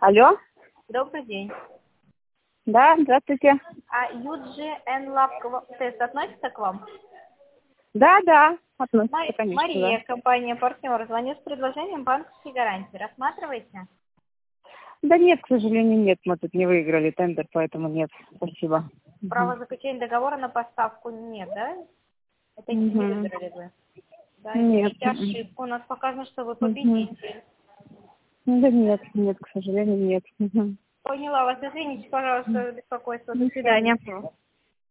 Алло? Добрый день. Да, здравствуйте. А UGN Lab тест относится к вам? Да, относится, конечно, Мария, да. компания «Партнер», звоню с предложением банковской гарантии. Рассматриваете? Да нет, к сожалению, нет. Мы тут не выиграли тендер, поэтому нет. Спасибо. Право заключения договора на поставку нет, да? Это не Мгм. выиграли вы. Да, Нет. извините ошибку. У нас показано, что вы Мгм. победитель. Да нет, к сожалению, нет. Поняла вас. Извините, пожалуйста, за беспокойство. До Ничего, свидания. ничего.